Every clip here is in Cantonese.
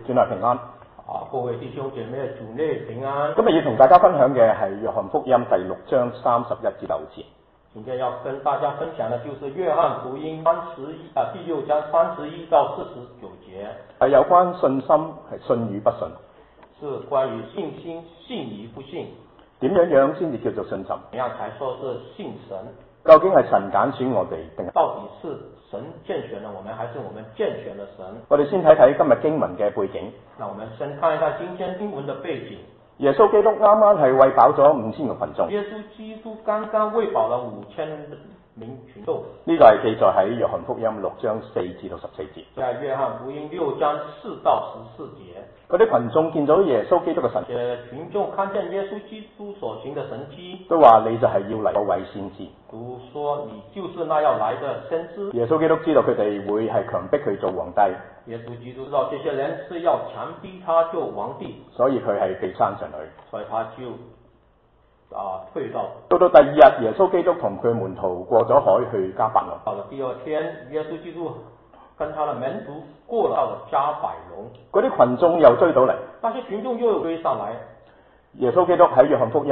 主內平安。 各位弟兄姐妹，主內平安。 今日要同大家分享嘅係約翰福音第6章31至9節。 今天要跟大家分享的就是約翰福音第6章31到49節。 係有關信心，係信與不信。 是關於信心，信與不信。 點樣先至叫做信心？ 怎樣才說是信神？ 究竟係神揀選我哋，定到底是神揀選了我們，還是我們揀選了神？ 我哋先睇睇今日經文嘅背景。 那我們先看一下今天經文的背景。 耶穌基督啱啱係餵飽咗5000個群眾。 耶穌基督剛剛餵飽了5000名群眾。 呢個係記載喺約翰福音6章4至到14節。 在約翰福音6章4到14節。 嗰啲群眾見到耶穌基督嘅神蹟， 群眾看見耶穌基督所行的神蹟， 都話你就係要嚟嗰位先知。 都說你就是那要來的先知。 耶穌基督知道佢哋會係強迫佢做皇帝。 耶穌基督知道這些人是要強逼他做皇帝， 所以佢係被山上去。 所以他就退到。 到第二日，耶穌基督同佢門徒過咗海去迦百農。 到了第二天，耶穌基督跟他的門徒過了到了迦百農。 嗰啲群眾又追到嚟。 那些群眾又追上來。 耶穌基督喺約翰福音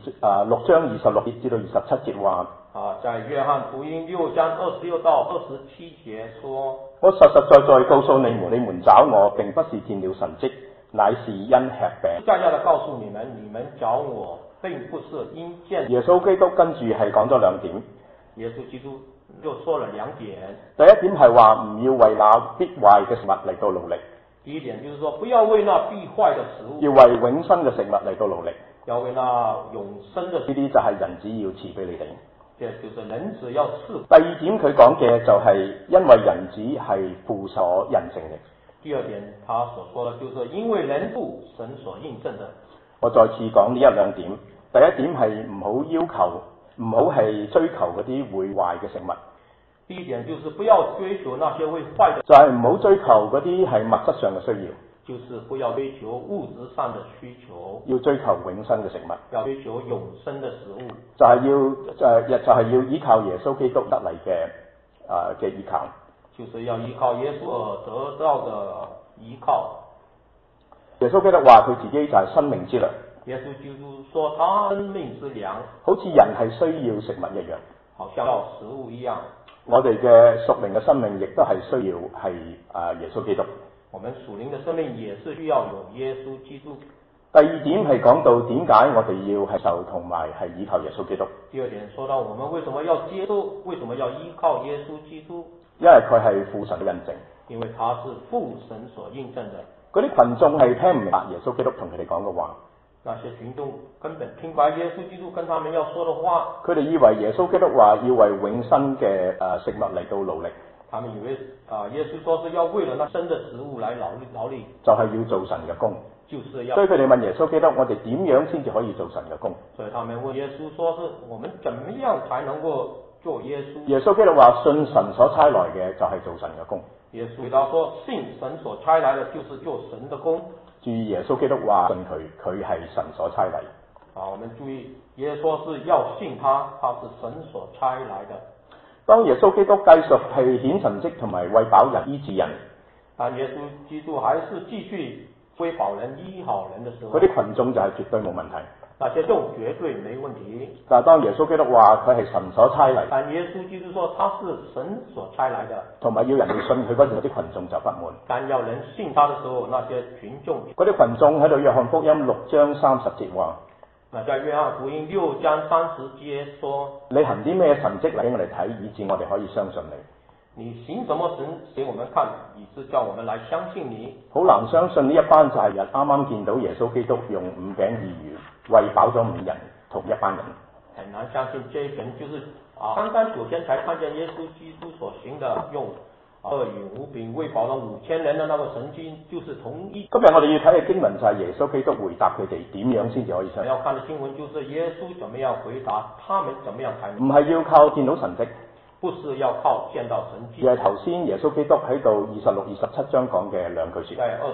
6章26節至到27節話： 在約翰福音6章26到27節說： 我實實在在告訴你們，你們找我並不是見了神蹟，乃是因吃餅。 在在的告訴你們，你們找我並不是因見。 耶穌基督跟住係講咗兩點。 耶穌基督又說了兩點。 第一點係話唔要為那必壞嘅食物嚟到努力。 第一點就是說，不要為那必壞的食物， 要為永生嘅食物嚟到努力。 要為那永生的。 呢啲就係人子要賜俾你哋。 這就是人子要賜。 第二點佢講嘅就係因為人子係父所印證嘅。 第二點他所說的就是因為人父神所印證的。 我再次講呢一兩點。第一點係唔好要求，唔好係追求嗰啲會壞嘅食物。 第一點就是不要追求那些會壞的， 就係唔好追求嗰啲係物質上嘅需要， 就是不要追求物質上的需求， 要追求永生嘅食物， 要追求永生的食物， 就係要依靠耶穌基督得嚟嘅依靠， 就是要依靠耶穌而得到的依靠。 耶穌基督話佢自己就係生命之糧。 耶穌基督說他生命之糧， 好似人係需要食物一樣， 好像要食物一樣。 我哋嘅屬靈嘅生命亦都係需要係耶穌基督。 我們屬靈嘅生命也是需要有耶穌基督。 第二點係講到點解我哋要係受同埋係依靠耶穌基督。 第二點說到我們為什麼要接受，為什麼要依靠耶穌基督？ 因為佢係父神嘅印證。 因為他是父神所印證的。 嗰啲群眾係聽唔明白耶穌基督同佢哋講嘅話。 那些群眾根本聽白耶穌基督跟他們要說的話， 佢哋以為耶穌基督話要為永生嘅食物嚟到努力。 他們以為耶穌說是要為了那生的食物來勞力， 就係要做神嘅工， 就是要。 所以佢哋問耶穌基督：我哋點樣先至可以做神嘅工？ 所以他們問耶穌說：是我們怎麼樣才能夠做耶穌？ 耶穌基督話：信神所差來嘅就係做神嘅工。 耶穌回答說：信神所差來的就是做神的工。 注意耶穌基督話：信佢係神所差嚟。 我們注意耶穌說是要信他，他是神所差來的。 當耶穌基督繼續係顯神蹟同埋餵飽人醫治人， 但耶穌基督還是繼續餵飽人醫好人的時候， 嗰啲群眾就係絕對冇問題。 那些眾絕對沒問題。 但係當耶穌基督話佢係神所差嚟， 但耶穌基督說他是神所差來的， 同埋要人哋信佢嗰陣，啲群眾就不滿。 但要人信他的時候，那些群眾， 嗰啲群眾喺度約翰福音6章30節話： 那在約翰福音6章30節說， 你行啲咩神蹟嚟俾我哋睇，以致我哋可以相信你。 你行什麼神給我們看，以致叫我們來相信你。 好難相信呢一班就係人啱啱見到耶穌基督用5餅2魚餵飽咗5人同一班人。 很難相信這一群就是剛剛昨天才看見耶穌基督所行的用2魚5餅餵飽了5000人的那個神蹟，就是同一。 今日我哋要睇嘅經文就係耶穌基督回答佢哋點樣先至可以相信。 要看的經文就是耶穌怎麼樣回答他們，怎麼樣才能。 唔係要靠見到神蹟， 不是要靠見到神蹟， 而係頭先耶穌基督喺度26、27章講嘅兩句說話。 在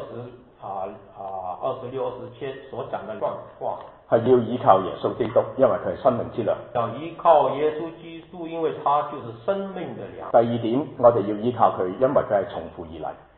26、27所講的段話， 係要依靠耶穌基督，因為佢係生命之糧。 要依靠耶穌基督，因為他就是生命的糧。 第二點，我哋要依靠佢，因為佢係從父而嚟。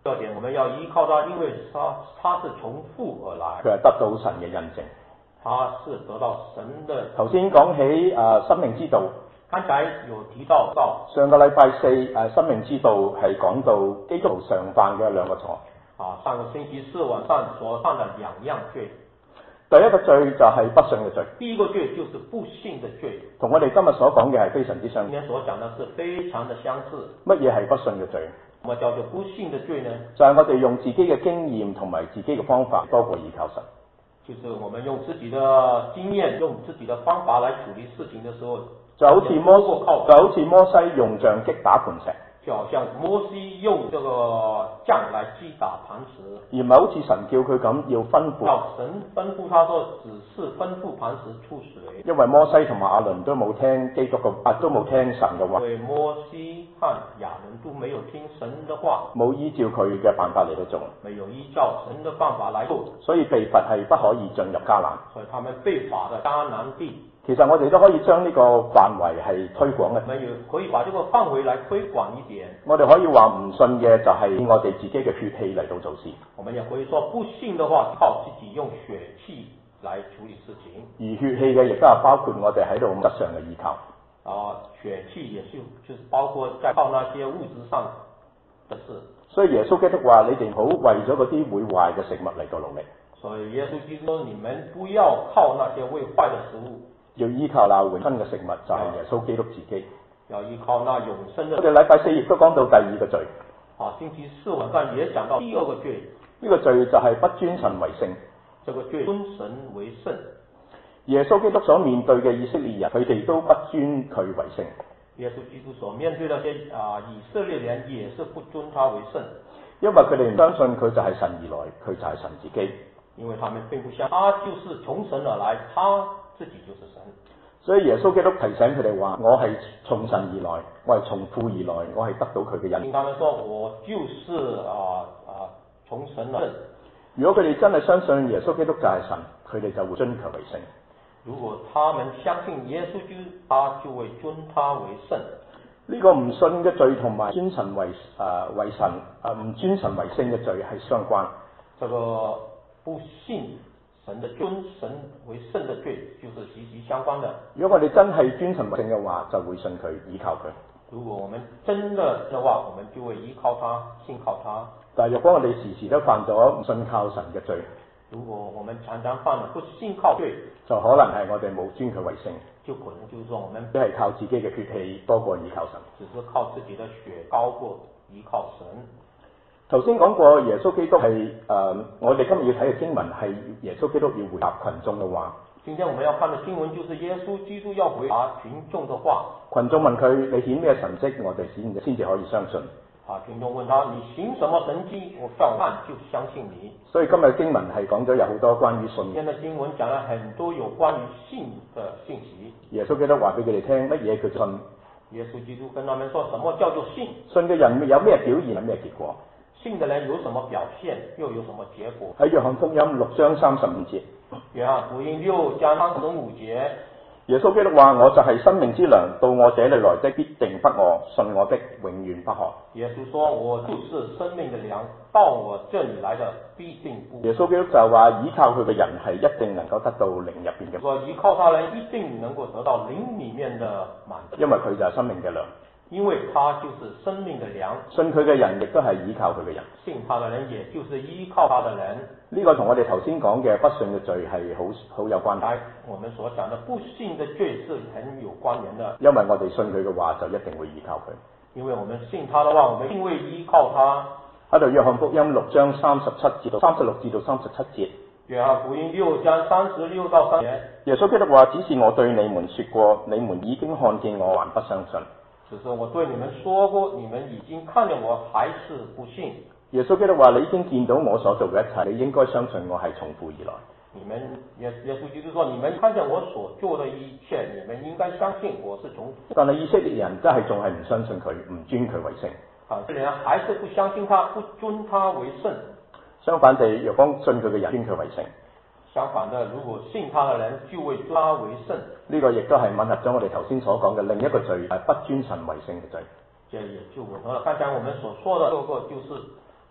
第二點，我們要依靠他，因為他是從父而來， 佢係得到神嘅印證。 他是得到神的。 頭先講起生命之道， 剛才有提到上個禮拜四生命之道係講到基督徒常犯嘅兩個錯。 上個星期四晚上所犯的兩樣罪。 第一個罪就係不信嘅罪。 第一個罪就是不信的罪， 同我哋今日所講嘅係非常之相似。 今天所講的是非常的相似。 乜嘢係不信嘅罪？ 什麼叫做不信的罪呢？ 就係我哋用自己嘅經驗同埋自己嘅方法多過依靠神。 就是我們用自己的經驗、用自己的方法來處理事情的時候， 就好似摩西用杖擊打磐石， 就好像摩西用這個杖來擊打磐石， 而唔係好似神叫佢咁要吩咐。 神吩咐他說，只是吩咐磐石出水。 因為摩西同埋亞倫都冇聽基督嘅，都冇聽神嘅話。 因為摩西和亞倫都沒有聽神的話， 冇依照佢嘅辦法嚟到做， 沒有依照神的辦法來做， 所以被罰係不可以進入迦南。 所以他們被罰的迦南地。 其實我哋都可以將呢個範圍係推廣嘅。 我們可以把這個範圍來推廣一點。 我哋可以話唔信嘅就係我哋自己嘅血氣嚟到做事。 我們也可以說不信的話，靠自己用血氣來處理事情。 而血氣嘅亦都係包括我哋喺度物質上嘅依靠。 血氣也是就是包括在靠那些物質上的事。 所以耶穌基督話：你哋唔好為咗嗰啲會壞嘅食物嚟到努力。 所以耶穌基督說：你們不要靠那些會壞的食物。 要依靠那永生嘅食物，就係耶穌基督自己。 要依靠那永生的。 我哋禮拜四亦都講到第二個罪。 星期四晚上也講到第二個罪。 呢個罪就係不尊神為聖。 這個罪尊神為聖。 耶穌基督所面對嘅以色列人，佢哋都不尊佢為聖。 耶穌基督所面對那些以色列人，也是不尊他為聖。 因為佢哋唔相信佢就係神而來，佢就係神自己。 因為他們並不相信他就是從神而來，他自己就是神。 所以耶穌基督提醒佢哋話：我係從神而來，我係從父而來，我係得到佢嘅恩。 他們說：我就是從神而來。 如果佢哋真係相信耶穌基督就係神，佢哋就會尊佢為聖。 如果他們相信耶穌基督，他就會尊他為聖。 呢個唔信嘅罪同埋尊神為神唔尊神為聖嘅罪係相關。 這個不信神的尊神為聖的罪，就是息息相關的。 如果我哋真係尊神為聖嘅話，就會信佢，依靠佢。 如果我們真的話，我們就會依靠他，信靠他。 但係若果我哋時時都犯咗唔信靠神嘅罪， 如果我們常常犯了不信靠罪， 就可能係我哋冇尊佢為聖， 就可能就是說我們只係靠自己嘅血氣多過依靠神， 只是靠自己的血高過依靠神。 頭先講過耶穌基督係我哋今日要睇嘅經文係耶穌基督要回答群眾嘅話。 今天我們要看的經文就是耶穌基督要回答群眾的話。 群眾問佢：你顯咩神蹟，我哋先至可以相信。 群眾問他：你行什麼神蹟，我照看就相信你。 所以今日經文係講咗有好多關於信。 今天的經文講了很多有關於信的信息。 耶穌基督話俾佢哋聽乜嘢叫信。 耶穌基督跟他們說什麼叫做信。 信嘅人有咩表現，有咩結果？ 信的人有什麼表現，又有什麼結果？ 喺約翰福音6章35節。 約翰福音6章35節。 耶穌基督話：我就係生命之糧，到我這裏來的必定不餓，信我的永遠不渴。 耶穌說：我就是生命的糧，到我這裏來的必定不餓。 耶穌基督就話：依靠佢嘅人係一定能夠得到靈入邊嘅。 說依靠他人一定能夠得到靈裏面的滿足。 因為佢就係生命嘅糧。 因為他就是生命的糧。 信佢嘅人亦都係依靠佢嘅人。 信他的人也就是依靠他的人。 呢個同我哋頭先講嘅不信嘅罪係好有關係。 我們所講的不信的罪是很有關聯的。 因為我哋信佢嘅話，就一定會依靠佢。 因為我們信他的話，我們一定會依靠他。 喺度約翰福音6章37至36至到37節。 約翰福音6章36到37節。 耶穌基督話：只是我對你們說過，你們已經看見我，還不相信。 只是我對你們說過，你們已經看見我，還是不信。 耶穌基督話：你已經見到我所做嘅一切，你應該相信我係從父而來。 耶穌基督說：你們看見我所做的一切，你們應該相信我是從父。 但係以色列人真係仲係唔相信佢，唔尊佢為聖。 以色列人還是不相信他，不尊他為聖。 相反地，若果信佢嘅人尊佢為聖。 相反的，如果信他的人就會尊他為聖。 呢個亦都係吻合咗我哋頭先所講嘅另一個罪，係不尊神為聖嘅罪。 這也就吻合了剛才我們所說的這個就是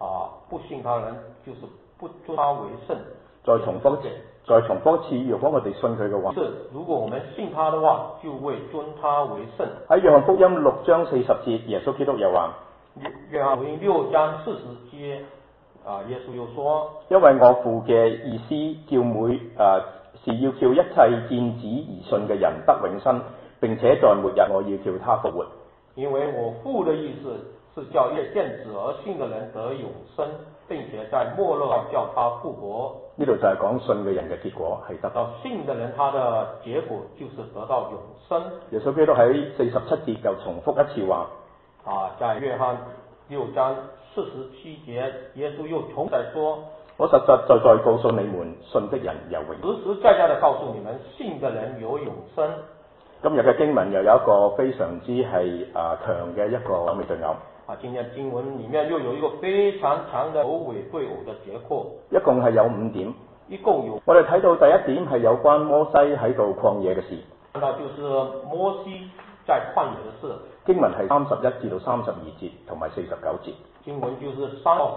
不信他的人就是不尊他為聖。 再重複一次，如果我哋信佢嘅話， 如果我們信他的話，就會尊他為聖。 喺約翰福音6章40節，耶穌基督又話： 約翰福音6章40節，耶穌又說：因為我父嘅意思是要叫一切見子而信嘅人得永生，並且在末日我要叫他復活。 因為我父的意思是叫一切見子而信嘅人得永生，並且在末日叫他復活。 呢度就係講信嘅人嘅結果係得到信嘅人，他的結果就是得到永生。 耶穌基督喺47節又重複一次話： 在約翰6章47節，耶穌又重再說： 我實實在在告訴你們，信的人有永生。 實實在在地告訴你們，信的人有永生。 今日嘅經文又有一個非常之係強嘅一個首尾對偶。 今天經文裡面又有一個非常強的首尾對偶的結構。 一共係有5點。 一共有。 我哋睇到第一點係有關摩西喺度曠野嘅事。 看到就是摩西在曠野的事。 經文係31至到32節同埋49節。 經文就是3到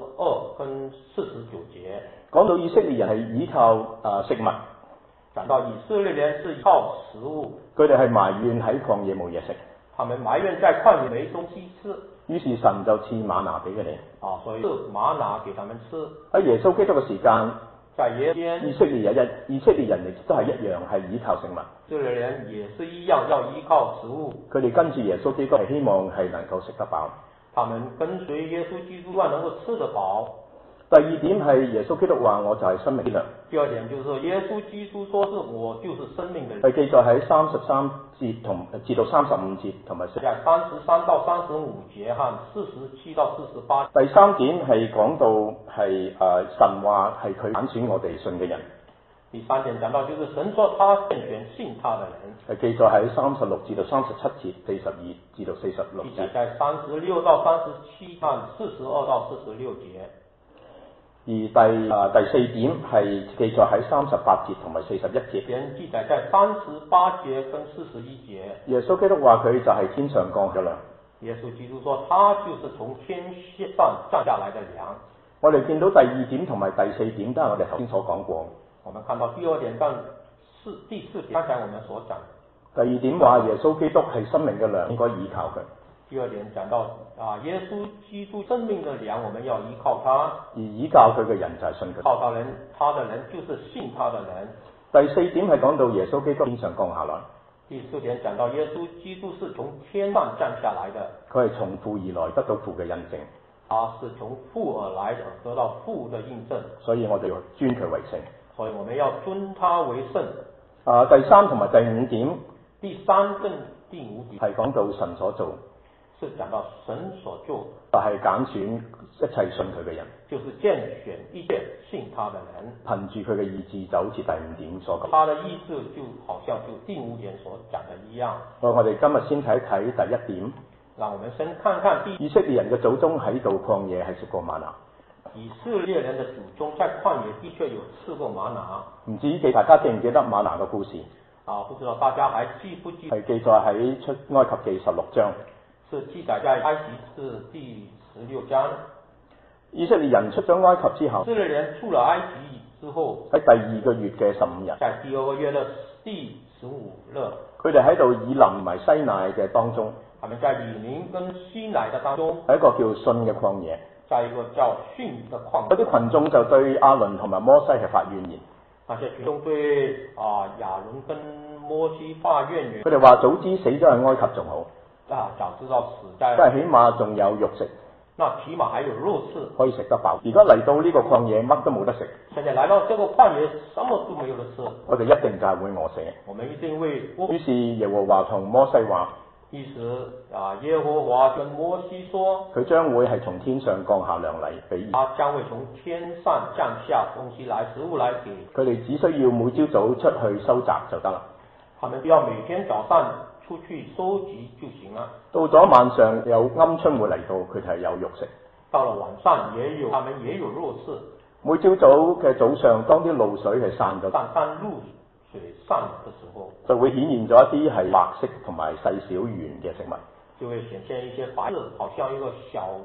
32跟49節。 講到以色列人係依靠食物。 講到以色列人是靠食物。 佢哋係埋怨喺曠野冇嘢食。 他們埋怨在曠野沒東西吃。 於是神就賜嗎哪俾佢哋。 所以賜嗎哪給他們吃。 喺耶穌基督嘅時間， 在耶穌以色列人亦都係一樣係依靠食物。 以色列人也是一樣要依靠食物。 佢哋跟住耶穌基督係希望係能夠食得飽。 他們跟隨耶穌基督，希望能夠吃得飽。 第二點係耶穌基督話：我就係生命之糧。 第二點就是耶穌基督說是我就是生命的糧。 係記載喺33節至到35節同埋在33到35節和47到48。 第三點係講到係神話係佢揀選我哋信嘅人。 第三點講到就是神說他揀選信他的人。係記載喺36至到37節42至到46節。 在36到37和42到46節。 而第四點係記載喺38節同埋41節。 記載在38節跟41節。 耶穌基督話佢就係天上降嘅糧。 耶穌基督說他就是從天上降下來的糧。 我哋見到第二點同埋第四點都係我哋頭先所講過。 我們看到第二點跟第四點，剛才我們所講。 第二點話耶穌基督係生命嘅糧，應該依靠佢。 第二點講到耶穌基督生命的糧，我們要依靠他。 而依靠佢嘅人就係信佢。 靠他的人就是信他的人。 第四點係講到耶穌基督天上降下來。 第四點講到耶穌基督是從天上降下來的。 佢係從父而來，得到父嘅印證。 他是從父而來的，得到父的印證。 所以我哋要尊佢為聖。 所以我們要尊他為聖。 第三同埋第五點。 第三跟第五點係講到神所做。 是講到神所做， 就係揀選一切信佢嘅人， 就是揀選一切信他的人， 憑住佢嘅意志，就好似第五點所講。 他的意志就好像就第五點所講的一樣。 我哋今日先睇一睇第一點。 讓我們先看看以色列人嘅祖宗喺度曠野係食過嗎哪。 以色列人的祖宗在曠野的確有吃過嗎哪。 唔知大家記唔記得嗎哪嘅故事？ 不知道大家還記不記得？ 係記載喺出埃及記16章。 是記載在埃及記第16章。 以色列人出咗埃及之後， 以色列人出了埃及之後， 喺第2個月嘅15日， 在第2個月的第15日， 佢哋喺度以林同埋西乃嘅當中， 他們在以林跟西乃的當中， 喺一個叫信嘅曠野， 在一個叫信的曠野。 嗰啲群眾就對亞倫同埋摩西係發怨言。 那些群眾對亞倫跟摩西發怨言。 佢哋話早知死咗喺埃及仲好。 早知道死在， 即係起碼仲有肉食， 那起碼還有肉吃， 可以食得飽。而家嚟到呢個曠野，乜都冇得食。 現在來到這個曠野，什麼都沒有得吃。 我哋一定就係會餓死。 我們一定會。 於是耶和華同摩西話， 於是耶和華跟摩西說， 佢將會係從天上降下糧嚟俾。 他將會從天上降下東西來，食物來給。 佢哋只需要每朝早出去收集就得啦。 他們只要每天早上出去收集就行了。 到咗晚上有鵪鶉會嚟到，佢哋係有肉食。 到了晚上他們也有肉吃。 每朝早嘅早上，當啲露水係散咗， 當露水散嘅時候， 就會顯現咗一啲係白色同埋細小圓嘅食物， 就會顯現一些白色，好像一個小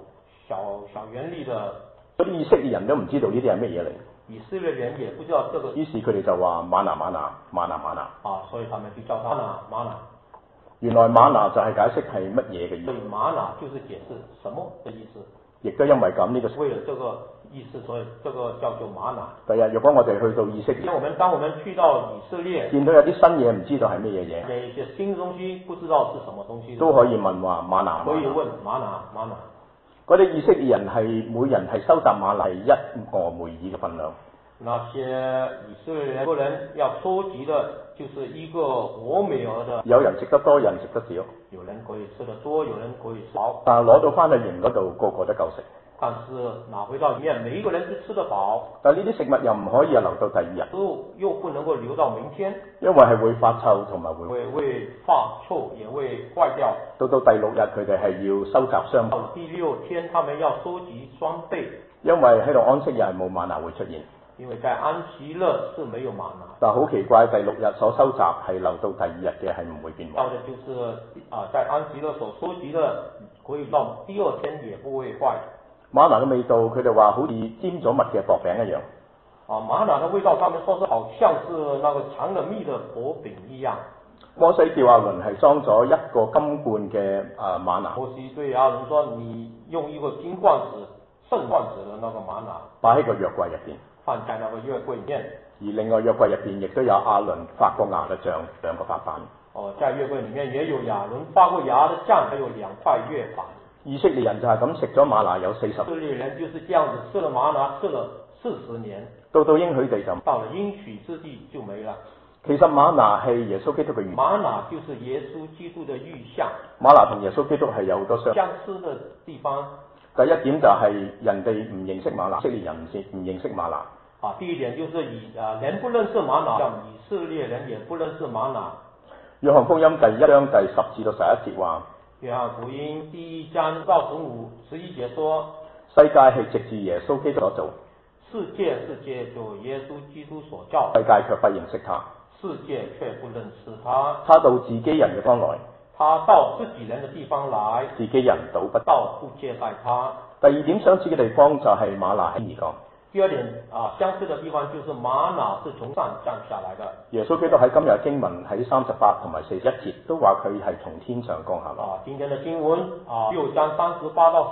小原理的。 嗰啲以色列人都唔知道呢啲係乜嘢嚟， 以色列人也不知道這個， 於是佢哋就話瑪拿瑪拿瑪拿瑪拿。 所以他們就叫它瑪拿。 原來瑪拿就係解釋係乜嘢嘅意思。 所以瑪拿就是解釋什麼的意思。 亦都因為咁呢個。 為了這個意思，所以這個叫做瑪拿。 第日如果我哋去到以色列， 當我們去到以色列， 見到有啲新嘢唔知道係乜嘢嘢， 有一些新東西不知道是什麼東西， 都可以問話瑪拿。 可以問瑪拿瑪拿。 嗰啲以色列人係每人係收集瑪拿係1俄梅爾嘅分量。 那些以色列人要收集的，就是一個俄梅爾的。 有人食得多，有人食得少。 有人可以吃得多，有人可以少。 但係攞到翻去營嗰度，個個都夠食。 但是拿回到裡面，每一個人都吃得飽。 但係呢啲食物又唔可以留到第二日。 又不能夠留到明天， 因為係會發臭同埋會發臭，也會壞掉。 到第6日，佢哋係要收集雙倍。 到第6天，他們要收集雙倍。 因為喺度安息日係冇瑪拿會出現。 因為在安息日是沒有瑪拿。 但好奇怪，第6日所收集係留到第2日嘅係唔會變壞。 到的就是在安息日所收集的，可以到第2天也不會壞。 瑪拿嘅味道，佢哋話好似沾咗蜜嘅薄餅一樣。 瑪拿的味道，他們說是好像是那個嘗了蜜的薄餅一樣。 摩西叫亞倫係裝咗一個金罐嘅瑪拿。 摩西對亞倫說：你用一個金罐子、聖罐子的那個瑪拿， 擺喺個約櫃入邊。 放在那個約櫃裡面。 而另外約櫃入邊亦都有亞倫發過芽嘅杖2個法板。 在約櫃裡面也有亞倫發過芽的杖，還有2塊約法。 以色列人就係咁食咗瑪拿有40。以色列人就是這樣子吃了瑪拿，吃了40年。 到應許地就到了應許之地就沒了。 其實瑪拿係耶穌基督嘅預。 瑪拿就是耶穌基督的預象。 瑪拿同耶穌基督係有好多相似的地方。 第一點就係人哋唔認識瑪拿，以色列人唔認識瑪拿。 第一點就是人不認識瑪拿，像以色列人也不認識瑪拿。 約翰福音第1章第10至到11節話。 約翰福音第1章到11節說： 世界係藉住耶穌基督所做。 世界是借着耶穌基督所造。 世界卻不認識他。 世界卻不認識他。 他到自己人嘅地方來。 他到自己人的地方來。 自己人倒不接待他。 第2點相似嘅地方就係瑪拿喺而降。 第2點相似的地方就是瑪拿是從上降下來的。 耶穌基督喺今日經文喺38同埋41節都話佢係從天上降下來。 今天的經文6章38到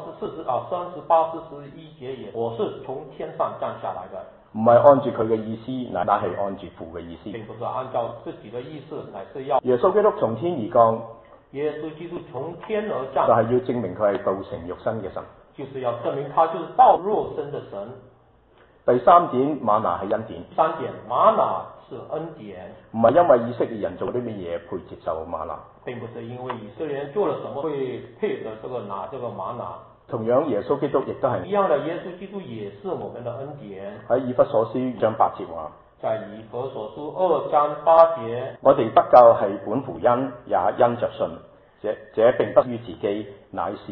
38、41節也，我是從天上降下來的。 唔係按住佢嘅意思，乃係按住父嘅意思。 並不是按照自己的意思，乃是要耶穌基督從天而降。 耶穌基督從天而降， 就係要證明佢係道成肉身嘅神。 就是要證明他就是道肉身的神。 第3點，瑪拿係恩典。 3點，瑪拿是恩典。 唔係因為以色列人做啲乜嘢配接受瑪拿。 並不是因為以色列人做了什麼會配得拿這個瑪拿。 同樣耶穌基督亦都係一樣的，耶穌基督也是我們的恩典。 喺以弗所書2章8節話。 在以弗所書2章8節， 我哋得救係本乎恩，也因着信。這並不於自己，乃是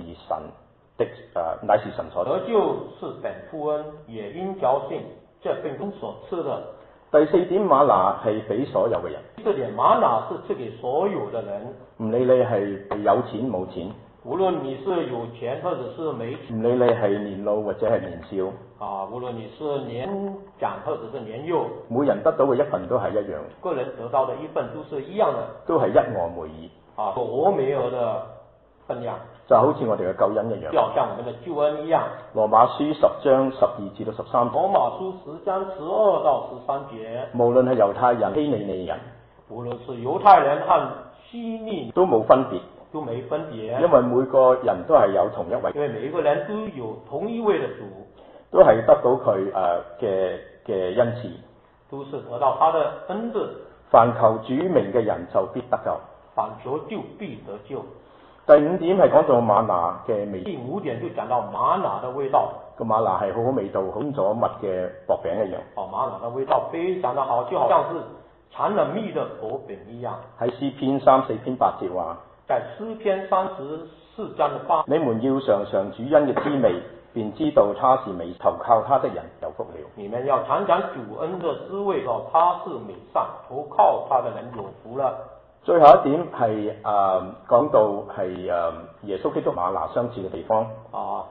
神所。 得救是本乎恩，也因着信，這並不是所賜的。 第4點，瑪拿係俾所有嘅人。 這點瑪拿是賜給所有的人， 唔理你係有錢冇錢， 無論你是有錢或者是沒錢， 唔理你係年老或者係年少， 無論你是年長或者是年幼， 每人得到嘅一份都係一樣。 個人得到的一份都是一樣的， 都係1俄梅爾。 俄梅爾的分量， 就好似我哋嘅救恩一樣， 就好像我們的救恩一樣。 羅馬書10章12至到13節。 羅馬書10章12到13節。 無論係猶太人、希利尼人， 無論是猶太人和希利都冇分別， 都沒分別。 因為每個人都係有同一位， 因為每一個人都有同一位的主， 都係得到佢嘅恩賜， 都是得到他的恩賜。 凡求主名嘅人就必得救。 凡求就必得救。 第5點係講到瑪拿嘅味。 第5點就講到瑪拿的味道。 個瑪拿係好好味道，好咗蜜嘅薄餅一樣。 瑪拿的味道非常的好，就好像是嘗了蜜的薄餅一樣。 喺詩篇34篇8節話。 在詩篇34章的8。 你們要嘗嘗主恩嘅滋味，便知道他是美，投靠他的人有福了。 你們要嘗嘗主恩的滋味，知道他是美善，投靠他的人有福了。 最後一點係講到係耶穌基督瑪拿相似嘅地方。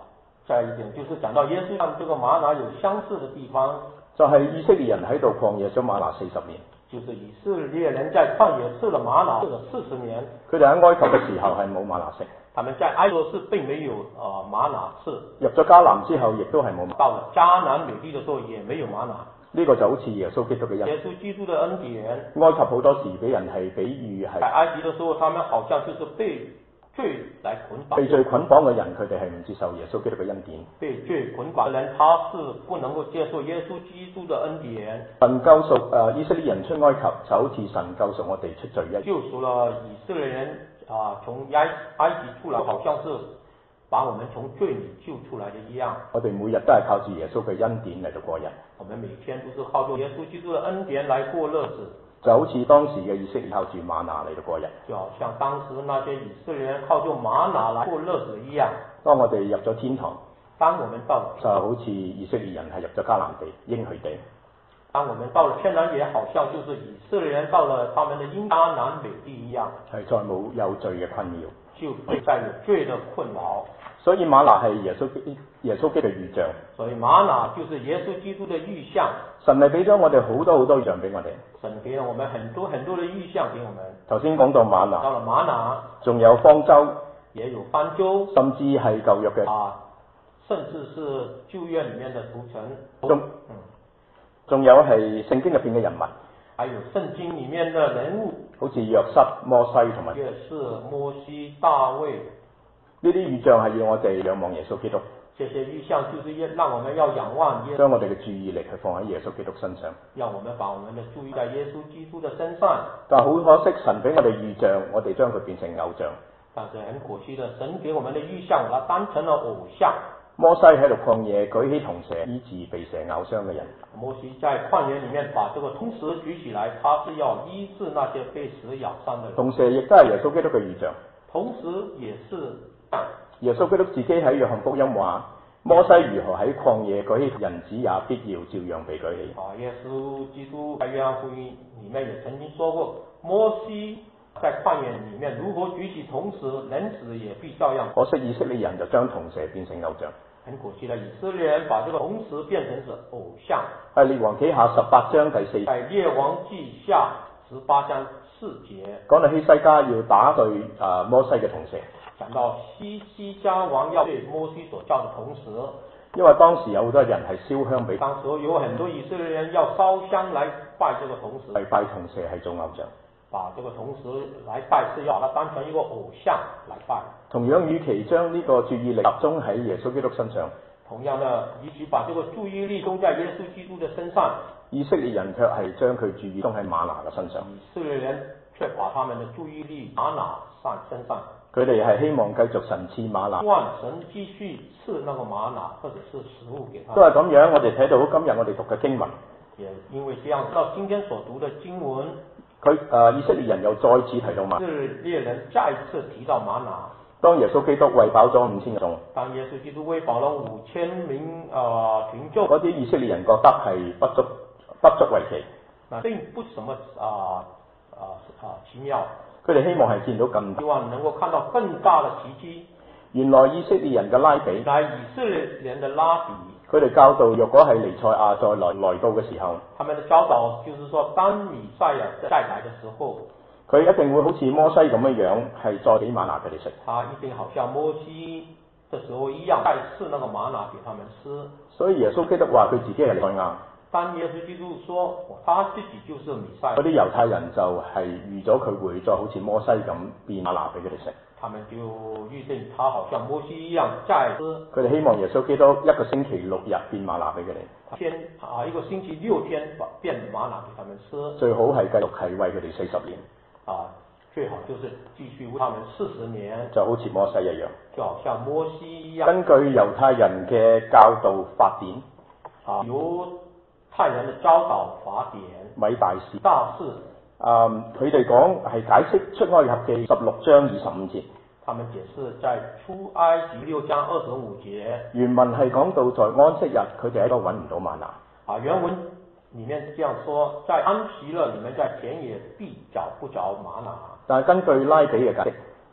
再一點就是講到耶穌向這個瑪拿有相似的地方， 就係以色列人喺度曠野咗瑪拿40年。 就是以色列人在曠野吃了瑪拿吃了40年。 佢哋喺埃及嘅時候係冇瑪拿食。 他們在埃及是並沒有瑪拿吃。 入咗迦南之後，亦都係冇。 到了迦南美地的時候，也沒有瑪拿。 呢個就好似耶穌基督嘅恩。 耶穌基督的恩典。 埃及好多時俾人係比喻係。 在埃及的時候，他們好像就是被罪來捆綁。 被罪捆綁嘅人，佢哋係唔接受耶穌基督嘅恩典。 被罪捆綁嘅人，他是不能夠接受耶穌基督的恩典。 神救贖以色列人出埃及，就好似神救贖我哋出罪一樣。 救贖了以色列人從埃及出來，好像是把我們從罪裏救出來的一樣。 我哋每日都係靠住耶穌嘅恩典嚟到過日。 我們每天都是靠住耶穌基督的恩典來過日子。 就好似當時嘅以色列靠住瑪拿嚟到過日。 就好像當時那些以色列人靠住瑪拿來過日子一樣。 當我哋入咗天堂， 當我們到了就好似以色列人係入咗迦南地應許地。 當我們到了天堂，也好像就是以色列人到了他們的迦南美地一樣， 係再冇有罪嘅困擾， 就不再有罪的困擾。 所以瑪拿係耶穌基督嘅預象。 所以瑪拿就是耶穌基督的預象。 神係俾咗我哋好多預象俾我哋。 神給了我們很多很多的預象給我們。 頭先講到瑪拿， 到了瑪拿， 仲有方舟， 也有方舟， 甚至係舊約嘅甚至是舊約裡面的圖騰。 仲有係聖經入邊嘅人物， 還有聖經裡面的人物， 好似約瑟、摩西同埋。 約瑟、摩西、大衛。 呢啲預象係要我哋仰望耶穌基督。 這些預象就是讓我們要仰望耶穌， 將我哋嘅注意力去放喺耶穌基督身上。 讓我們把我們的注意在耶穌基督的身上。 但係好可惜，神俾我哋預象，我哋將佢變成偶像。 但是很可惜的，神給我們的預象，把它當成了偶像。 摩西喺度曠野舉起銅蛇，醫治被蛇咬傷嘅人。 摩西在曠野裡面把這個銅蛇舉起來，他是要醫治那些被蛇咬傷的人。 銅蛇亦都係耶穌基督嘅預象。 銅蛇也是。 耶穌基督自己喺約翰福音話：摩西如何喺曠野舉起人子，也必要照樣被舉起。 耶穌基督在約翰福音裡面也曾經說過，摩西在曠野裡面如何舉起銅蛇，人子也必照樣。 可惜以色列人就將銅蛇變成偶像。 很可惜的，以色列人把這個銅蛇變成是偶像。 係列王記下18章第4節。 在列王記下18章4節， 講到希西家要打對摩西嘅銅蛇。 講到希西家王要對摩西所造的銅蛇， 因為當時有好多人係燒香俾。 當時有很多以色列人要燒香來拜這個銅蛇。 係拜銅蛇係做偶像。 把這個銅蛇來拜，是要把它當成一個偶像來拜。 同樣，與其將呢個注意力集中喺耶穌基督身上， 同樣的，與其把這個注意力集中在耶穌基督的身上， 以色列人卻係將佢注意力放喺瑪拿嘅身上。 以色列人卻把他們的注意力瑪拿身上。 佢哋係希望繼續神賜瑪拿， 希望神繼續賜那個瑪拿或者是食物給他們。 都係咁樣，我哋睇到今日我哋讀嘅經文， 也因為這樣，到今天所讀的經文， 以色列人又再次提到瑪拿。 以色列人再次提到瑪拿。 當耶穌基督餵飽咗5000眾， 當耶穌基督餵飽了5000名群眾， 嗰啲以色列人覺得係不足為奇， 那並不什麼奇妙。 佢哋希望係見到更， 希望能夠看到更大的奇蹟。 原來以色列人嘅拉比， 以色列人的拉比， 佢哋教導，若果係彌賽亞再來到嘅時候， 他們的教導就是說，當彌賽亞再來的時候， 佢一定會好似摩西咁樣，係再俾瑪拿佢哋食。 他一定好像摩西的時候一樣，再賜那個瑪拿給他們吃。 所以耶穌基督話佢自己係彌賽亞。 當耶穌基督說他自己就是彌賽亞， 嗰啲猶太人就係預咗佢會再好似摩西咁變瑪拿俾佢哋食。 他們就預定他好像摩西一樣再吃。 佢哋希望耶穌基督一個星期6日變瑪拿俾佢哋。 一個星期6天變瑪拿給他們吃。 最好係繼續係為佢哋40年。 最好就是繼續為他們40年。 就好似摩西一樣。 就好像摩西一樣。 根據猶太人嘅教導法典。 猶太人的教導法典。 米大士。佢哋講係解釋出埃及記16章25節。 他們解釋在出埃及6章25節。 原文係講到在安息日，佢哋喺度揾唔到瑪拿。 原文裡面這樣說，在安息日，你們在田野必找不着瑪拿。 但係根據拉比嘅解釋，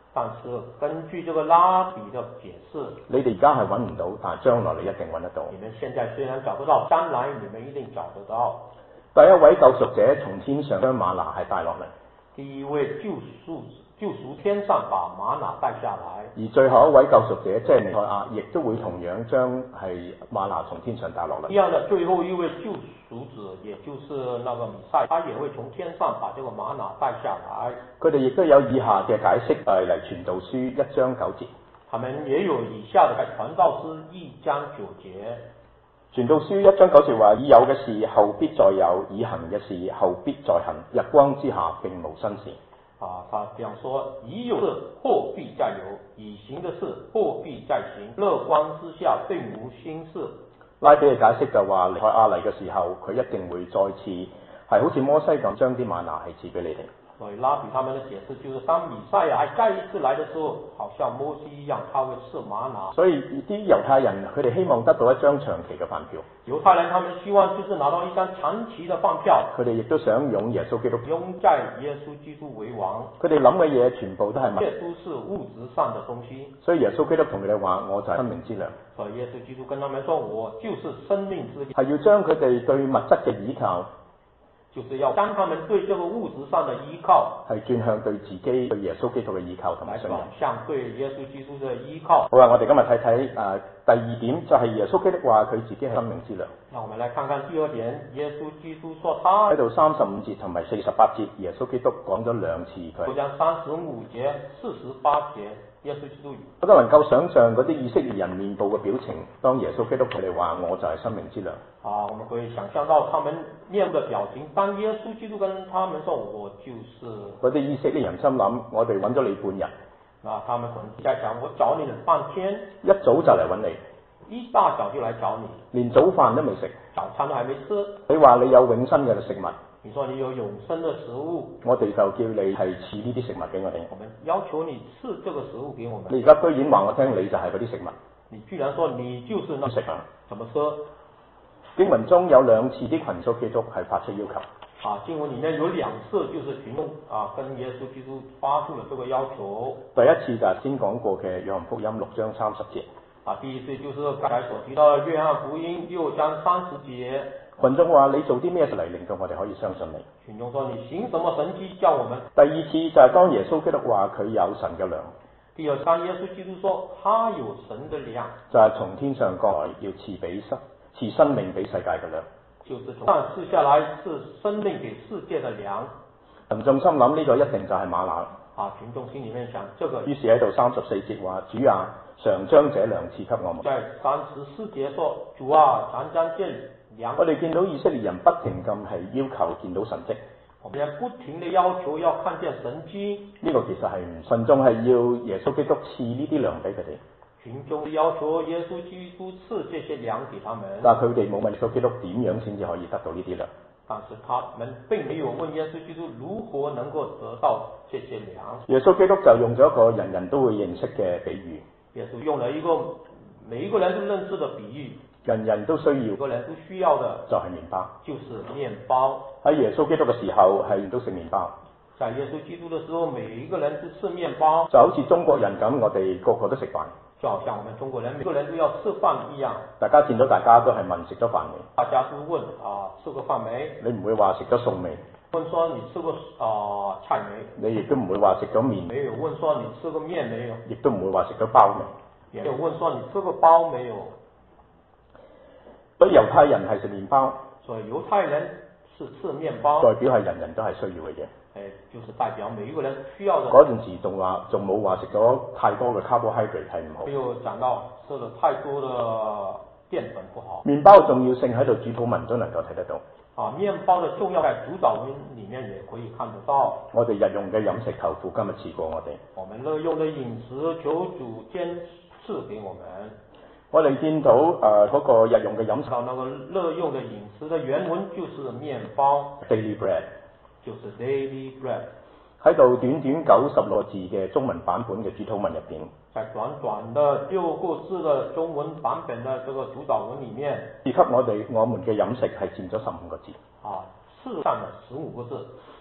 但是根據這個拉比的解釋， 你哋而家係揾唔到，但係將來你一定揾得到。 你們現在雖然找不到，將來你們一定找得到。 第一位救贖者從天上將嗎哪係帶落嚟， 第一位救贖天上把嗎哪帶下來， 而最後一位救贖者即係彌賽亞，亦都會同樣將係嗎哪從天上帶落嚟。 一樣的，最後一位救贖者，也就是那個彌賽，他也會從天上把這個嗎哪帶下來。 佢哋亦都有以下嘅解釋嚟傳道書1章9節。 他們也有以下的傳道書1章9節。 傳道書1章9節話：已有嘅事後必再有，已行嘅事後必再行，日光之下並無新事。 他這樣說：已有事後必再有，已行的事後必再行，日光之下並無新事。 拉比嘅解釋就話：彌賽亞嚟嘅時候，佢一定會再次係好似摩西咁將啲嗎哪係賜俾你哋。 所以拉比他們的解釋就是，當彌賽亞再一次來的時候，好像摩西一樣，他會賜嗎哪。 所以啲猶太人佢哋希望得到一張長期嘅飯票。 猶太人他們希望就是拿到一張長期的飯票。 佢哋亦都想擁耶穌基督， 擁在耶穌基督為王。 佢哋諗嘅嘢全部都係物， 這都是物質上的東西。 所以耶穌基督同佢哋話：我就係生命之糧。 所以耶穌基督跟他們說：我就是生命之糧。 係要將佢哋對物質嘅依靠， 就是要將他們對這個物質上的依靠， 係轉向對自己對耶穌基督嘅依靠同埋信任。 向對耶穌基督的依靠。 好啦，我哋今日睇睇第二點，就係耶穌基督話佢自己係生命之糧。 那我們來看看第二點，耶穌基督說他喺度35節同埋48節，耶穌基督講咗兩次佢。 我將35節、48節，耶穌基督。 我都能夠想象嗰啲以色列人面部嘅表情，當耶穌基督佢哋話我就係生命之糧。 我們可以想象到他們面部的表情，當耶穌基督跟他們說我就是。 嗰啲以色列人心諗：我哋揾咗你半日。 他們可能在想：我找你了半天， 一早就嚟揾你。 一大早就來找你， 連早飯都未食， 早餐都還沒吃。 你話你有永生嘅食物， 你說你有永生的食物， 我哋就叫你係賜呢啲食物俾我哋。 我們要求你賜這個食物給我們。 你而家居然話我聽，你就係嗰啲食物。 你居然說你就是那食物， 怎麼說？ 經文中有兩次啲群眾基督係發出要求。 經文裏面有兩次，就是群眾跟耶穌基督發出了這個要求。 第一次就係先講過嘅約翰福音6章30節。 第一次就是剛才所提到的約翰福音6章30節。 群眾話：你做啲咩事嚟令到我哋可以相信你？ 群眾說：你行什麼神蹟叫我們？ 第二次就係當耶穌基督話佢有神嘅糧。 第二，當耶穌基督說他有神的糧， 就係從天上降來要賜生命俾世界嘅糧。 就是從上賜下來賜生命給世界的糧。 群眾心諗呢個一定就係嗎哪。 群眾心裏面想，這個。 於是喺度34節話：主啊，常將這糧賜給我們。 在34節說：主啊，常將這糧。 我哋見到以色列人不停咁係要求見到神蹟。 我們不停地要求要看見神蹟。呢個其實係群眾係要耶穌基督賜呢啲糧俾佢哋。 群眾要求耶穌基督賜這些糧給他們。 但係佢哋冇問耶穌基督點樣先至可以得到呢啲糧。 但是他們並沒有問耶穌基督如何能夠得到這些糧。 耶穌基督就用咗一個人人都會認識嘅比喻。 耶穌用了一個每一個人都認識的比喻。 人人都需要， 每個人都需要的就係麵包， 就是麵包。 喺耶穌基督嘅時候係人都食麵包。 在耶穌基督的時候，每一個人都吃麵包。 就好似中國人咁，我哋個個都食飯。 就好像我們中國人每個人都要吃飯一樣。 大家見到大家都係問食咗飯未？ 大家都問吃過飯沒？ 你唔會話食咗餸未？ 問說你吃過菜沒？ 你亦都唔會話食咗麵。 沒有。問說你吃過麵沒有？ 亦都唔會話食咗包未？ 也沒有。問說你吃過包沒有？ 所以猶太人係食麵包。 所以猶太人是吃麵包。 代表係人人都係需要嘅嘢。 就是代表每一個人需要的。 嗰陣時仲冇話食咗太多嘅 carbohydrate 係唔好。 沒有講到吃了太多的澱粉不好。麵包嘅重要性喺度主禱文都能夠睇得到。 麵包的重要在主禱文裡面也可以看得到。 我哋日用嘅飲食求父今日賜過我哋。 我們日用的飲食求主堅賜給我們。 我哋見到嗰個日用嘅飲食。 那個日用的飲食的原文就是麵包。 Daily bread。 就是 daily bread。 喺度短短96字嘅中文版本嘅主禱文入邊， 在短短的6個字的中文版本的這個主禱文裡面， 賜給我們嘅飲食係佔咗15個字。 賜上了15個字。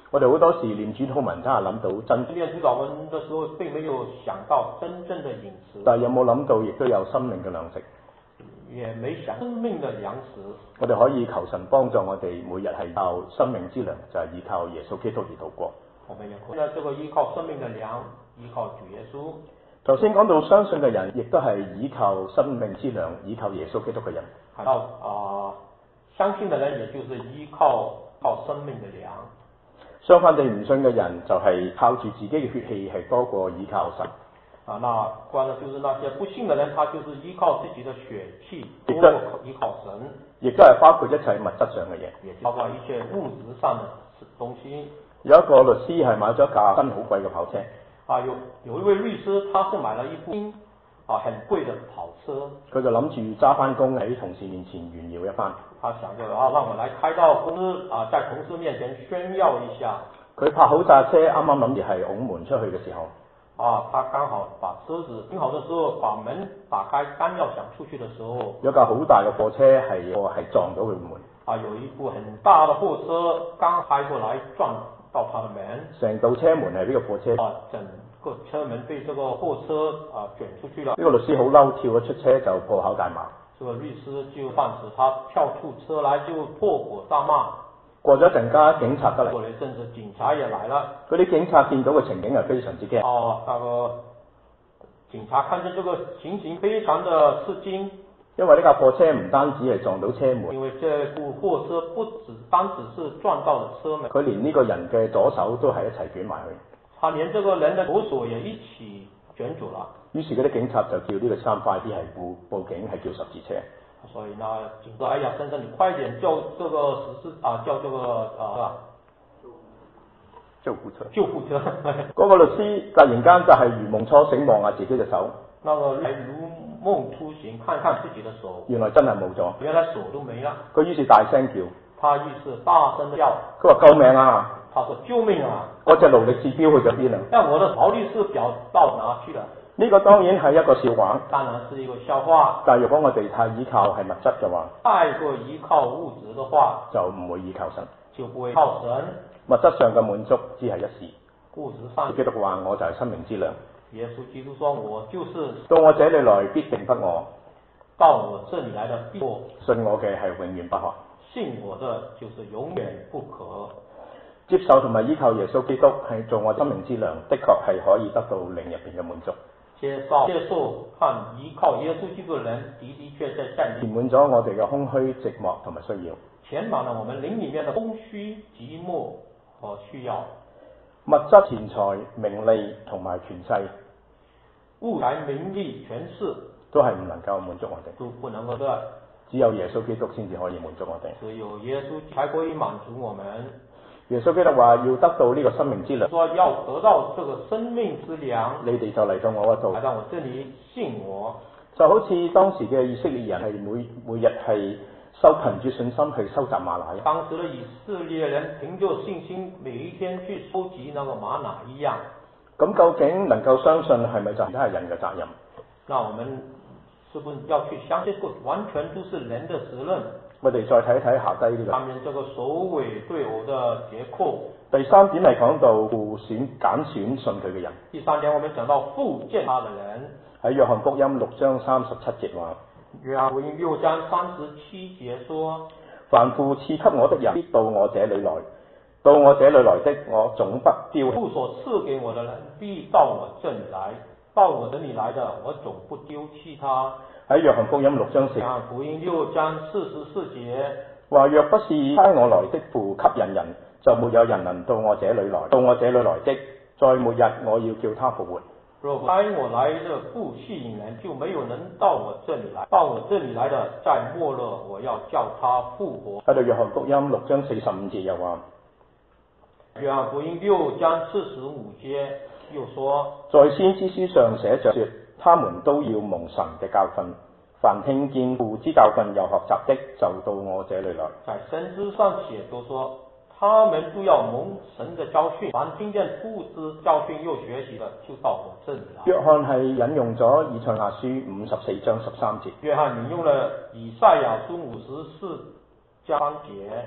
我哋好多時念主禱文真係諗到真， 念主禱文的時候並沒有想到真正的飲食， 但係有冇諗到亦都有生命嘅糧食？ 也沒想生命的糧食。 我哋可以求神幫助我哋，每日係靠生命之糧，就係依靠耶穌基督而度過。 我們也可以這個依靠生命的糧，依靠主耶穌。 頭先講到相信嘅人，亦都係依靠生命之糧，依靠耶穌基督嘅人。 談到相信的人，也就是依靠生命的糧。 相反地，唔信嘅人就係靠住自己嘅血氣，係多過依靠神。 那關呢，就是那些不信的人，他就是依靠自己的血氣，多過依靠神。 亦都係包括一切物質上嘅嘢， 也包括一切物質上的東西。 有一個律師係買咗一架新好貴嘅跑車。 有一位律師，他是買了一部很貴的跑車。 佢就諗住揸翻工喺同事面前炫耀一番。 他想着讓我來開到公司在同事面前炫耀一下。 佢泊好架車，啱啱諗住係拱門出去嘅時候， 他剛好把車子停好的時候，把門打開，剛要想出去的時候， 有架好大嘅貨車係撞到佢門。 有一部很大的貨車剛開過來撞到他的門， 成道車門係呢個貨車。 整個車門被這個貨車捲出去了。 呢個律師好嬲，跳咗出車就破口大罵。 這個律師就防止他跳出車來就破口大罵。 過咗一陣間，警察得嚟。 過了一陣子，警察也來了。 嗰啲警察見到嘅情景係非常之驚。 那個警察看見這個情形非常的吃驚。 因為呢架貨車唔單止係撞到車門， 因為這部貨車不單只是撞到了車門， 佢連呢個人嘅左手都係一齊捲埋去。 他連這個人的左手也一起捲住了。於是嗰啲警察就叫呢個三快啲係報警，係叫十字車。 所以呢，警察，哎呀，先生，你快點叫這個叫這個救護車。 救護車。 嗰個律師突然間就係如夢初醒，望下自己隻手。 那個如夢初醒，看看自己的手， 原來真係冇咗。 原來手都沒了。 佢於是大聲叫。 他於是大聲地叫。 佢話救命啊！ 他說救命啊！ 我隻勞力士錶去咗邊啊？ 但我的勞力士錶到哪去了？ 呢個當然係一個笑話。 當然是一個笑話。 但係如果我哋太依靠係物質嘅話， 太過依靠物質嘅話， 就唔會依靠神， 就不會靠神。 物質上嘅滿足只係一時。 物質上， 基督話我就係生命之糧。 耶穌基督說我就是到我這裏來必定不餓， 到我這裏來的必不餓， 信我嘅係永遠不渴， 信我的就是永遠不渴。 接受同埋依靠耶穌基督係做我生命之糧，的確係可以得到靈入邊嘅滿足。 接受和依靠耶穌基督嘅人的確在佔填滿咗我哋嘅空虛、寂寞同埋需要， 填滿了我們靈裏面的空虛、寂寞和需要。 物質、錢財、名利同埋權勢， 物質、名利、權勢都係唔能夠滿足我哋， 都不能夠的。 只有耶穌基督先至可以滿足我哋。 只有耶穌才可以滿足我們。 耶穌基督話要得到呢個生命之糧， 說要得到這個生命之糧， 你哋就嚟到我嗰度， 來到我這裏信我。 就好似當時嘅以色列人係每日係憑住信心去收集嗎哪。 當時的以色列人憑着信心，每一天去收集那個嗎哪一樣。咁究竟能夠相信係咪就係人嘅責任？ 那我們是不是要去相信，完全都是人的責任？ 我哋再睇一睇下低呢個。 下面這個首尾對偶的結構。 第三點係講到揀選信佢嘅人。 第三點我們講到揀選他的人。 喺約翰福音6章37節話。 約翰福音6章37節說： 凡父賜給我的人，必到我這裏來；到我這裏來的，我總不丟。 父所賜給我的人，必到我這裏來；到我這裏來的，我總不丟棄他。喺約翰福音6章4。約翰福音6章44節話：若不是差我來的父吸引人，就沒有人能到我這裏來。到我這裏來的，在末日我要叫他復活。 若不差我來的父吸引人，就沒有能到我這裏來。到我這裏來的，在末日我要叫他復活。喺度約翰福音6章45節又話。約翰福音6章45節又說： 在先知書上寫着說，他們都要蒙神嘅教訓。凡聽見父之教訓又學習的，就到我這裏來。 在先知上寫就說，他們都要蒙神的教訓，凡聽見父之教訓又學習的，就到我這裏來。 約翰係引用咗以賽亞書54章13節。 約翰引用了以賽亞書54章節。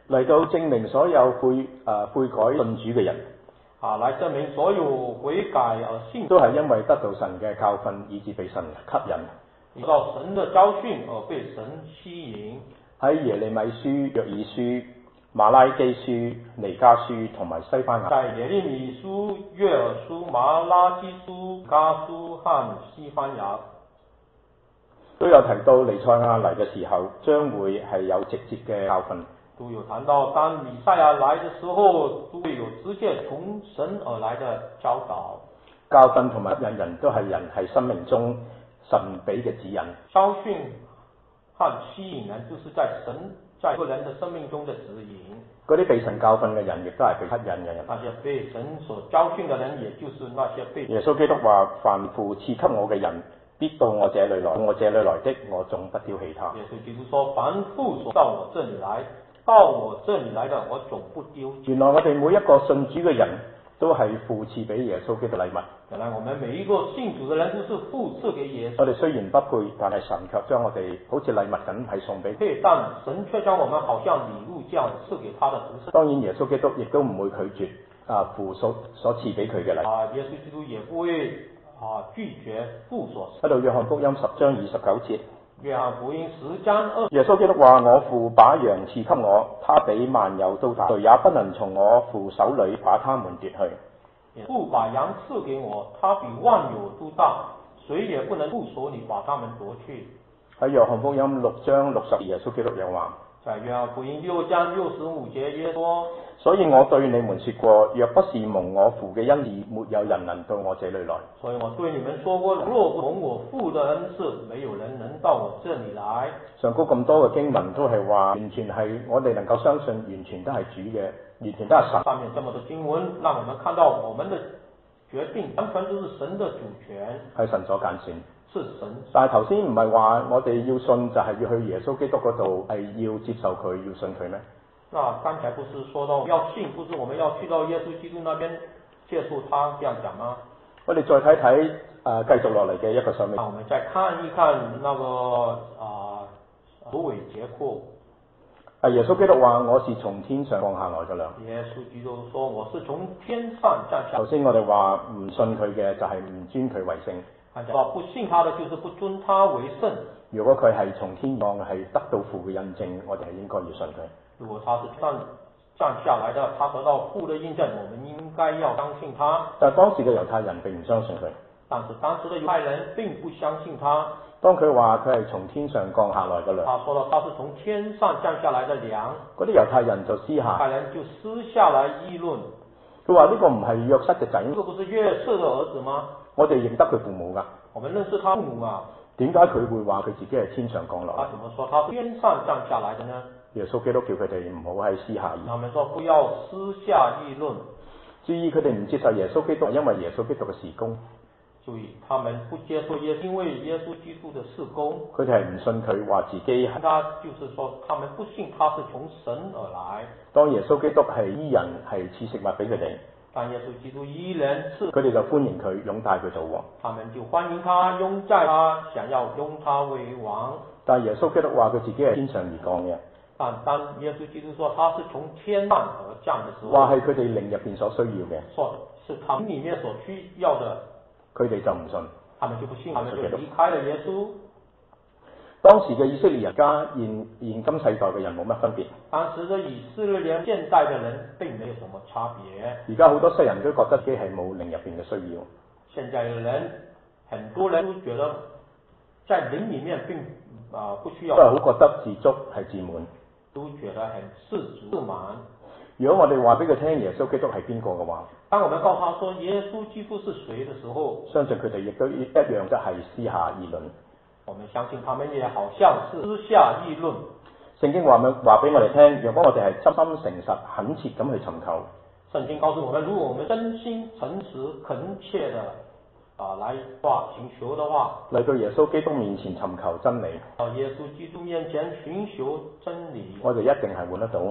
嚟到證明所有悔改信主嘅人， 來證明所有悔改信都係因為得到神嘅教訓，以致被神吸引。 得到神嘅教訓而被神吸引。 喺耶利米書、約珥書、馬拉基書、彌迦書同埋西番雅， 在耶利米書、約珥書、馬拉基書、迦書和西番雅都有提到彌賽亞嚟嘅時候，將會係有直接嘅教訓。 都有談到，當彌賽亞來的時候，都會有直接從神而來的教導。 教訓同埋引人都係人係生命中神俾嘅指引。 教訓和吸引人，就是在神在個人的生命中的指引。 嗰啲被神教訓嘅人，亦都係被吸引嘅人。 那些被神所教訓嘅人，也就是那些被耶穌基督話：凡父賜給我嘅人，必到我這裏來；我這裏來的，我總不丟棄他。 耶穌基督說：凡父所到我這裏來，到我這裏來的，我總不丟。 原來我哋每一個信主嘅人都係父賜俾耶穌基督禮物。 原來我們每一個信主嘅人都是父賜給耶穌。 我哋雖然不配，但係神卻將我哋好似禮物咁係送俾佢。 但神卻將我們好像禮物這樣賜給他的獨生。 當然耶穌基督亦都唔會拒絕父所賜俾佢嘅禮物。 耶穌基督也不會拒絕父所。 喺度約翰福音10章29節。 約翰福音10章20。 耶穌基督話：我父把羊賜給我，他比萬有都大，誰也不能從我父手裏把他們奪去。 父把羊賜給我，他比萬有都大，誰也不能父手裏把他們奪去。 喺約翰福音6章60節，耶穌基督又話： 在約翰福音6章65節，耶穌說： 所以我對你們說過，若不是蒙我父嘅恩賜，沒有人能到我這裏來。 所以我對你們說過，若不蒙我父的恩賜，沒有人能到我這裏來。 上高咁多嘅經文都係話，完全係我哋能夠相信，完全都係主嘅，完全都係神。 上面這麼多經文，讓我們看到我們的決定完全都是神的主權， 係神所揀選。 是神。 但係頭先唔係話我哋要信就係要去耶穌基督嗰度，係要接受佢，要信佢咩？ 那剛才不是說到要信，不是我們要去到耶穌基督那邊接受他這樣講嗎？ 我哋再睇睇繼續落嚟嘅一個上面。 我們再看一看那個首尾結構。 耶穌基督話：我是從天上降下來嘅糧。 耶穌基督說：我是從天上降下來。 頭先我哋話唔信佢嘅就係唔尊佢為聖。 不信他的就是不尊他為聖。 如果佢係從天降，係得到父嘅印證，我哋係應該要信佢。 如果他是降下來的，他得到父的印證，我們應該要相信他。 但係當時嘅猶太人並唔相信佢。 但是當時的猶太人並不相信他。 當佢話佢係從天上降下來嘅糧， 他說到他是從天上降下來的糧， 嗰啲猶太人就私下， 猶太人就私下來議論。 佢話呢個唔係約瑟嘅仔， 這個不是約瑟的兒子嗎？ 我哋認得佢父母㗎。 我們認識他父母啊。 點解佢會話佢自己係天上降落？ 他怎麼說他是天上降下來的呢？ 耶穌基督叫佢哋唔好喺私下議論。 他們說不要私下議論。 注意佢哋唔接受耶穌基督，因為耶穌基督嘅事工。 注意，他們不接受耶穌，因為耶穌基督的事工。 佢哋係唔信佢話自己係。 他就是說，他們不信他是從神而來。 當耶穌基督係醫人，係賜食物俾佢哋。 當耶穌基督醫人賜， 佢哋就歡迎佢，擁戴佢做王。 他們就歡迎他，擁戴他，想要擁他為王。 但係耶穌基督話佢自己係天上而降嘅。 但當耶穌基督說他是從天上而降的時候， 話係佢哋靈入邊所需要嘅， 說是他們裏面所需要的， 佢哋就唔信， 他們就不信，他們就離開了耶穌。 當時嘅以色列人家現今世代嘅人冇乜分別。 當時的以色列人現代嘅人並沒有什麼差別。 而家好多世人都覺得自己係冇靈入邊嘅需要。 現在嘅人，很多人都覺得在靈裏面並不需要， 都係好覺得自足係自滿， 都覺得很自足自滿。 如果我哋話俾佢聽耶穌基督係邊個嘅話， 當我們告訴他說耶穌基督是誰的時候， 相信佢哋亦都一樣都係私下議論。 我們相信他們也好像是私下議論。 聖經話俾我哋聽，如果我哋係真心誠實懇切咁去尋求， 聖經告訴我們，如果我們真心誠實懇切的來尋求的話， 嚟到耶穌基督面前尋求真理， 到耶穌基督面前尋求真理， 我哋一定係換得到。